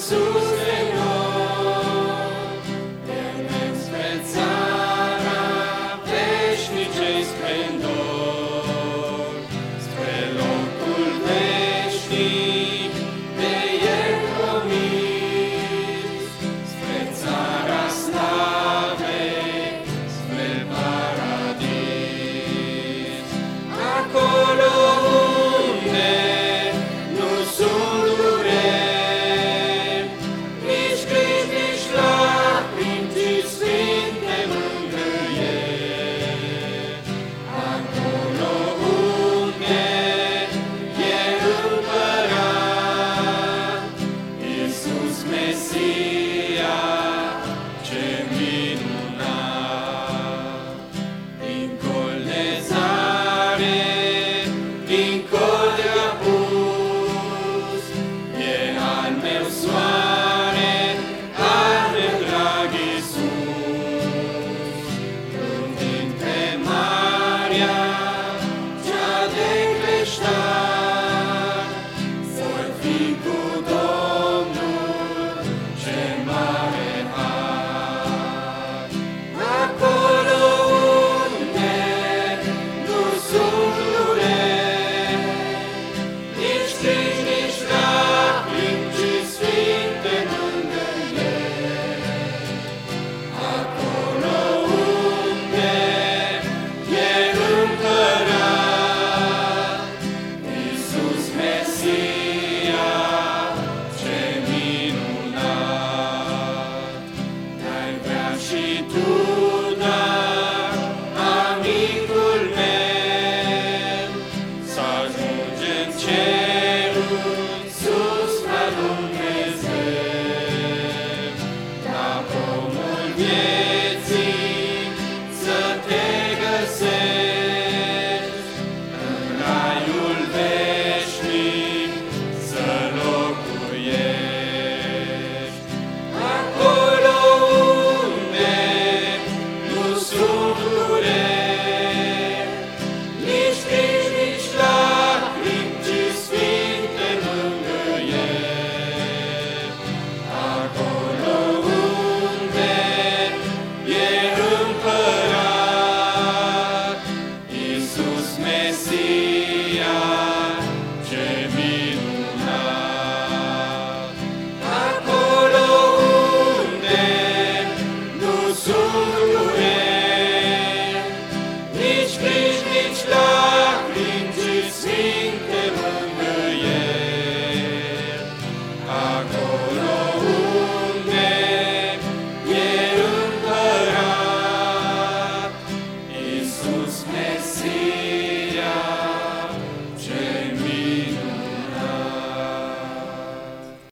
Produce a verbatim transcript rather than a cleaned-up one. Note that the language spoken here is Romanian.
sus de noi, mergem spre țara veșnicei splendori, spre locul veșnic de El promis, spre țara slavei, spre paradis. Acolo unde nu sunt dureri, nici griji, nici lacrimi, ci sfinte mângâieri. Acolo unde e Împărat, Iisus Mesia, ce minunat! Dincolo de zare, dincolo de apus, e al meu soare, al meu drag Iisus. Când pe marea cea de creștar, voi fi cu Domnul, ce mare har. Acolo unde nu sunt dureri, nici griji, nici lacrimi, ci sfinte mângâieri. Acolo unde e Împărat, Iisus Mesia, ce minunat! Ai vrea și tu, dar, amicul meu, să ajungem cerul sus la Dumnezeu, la pomul vieții.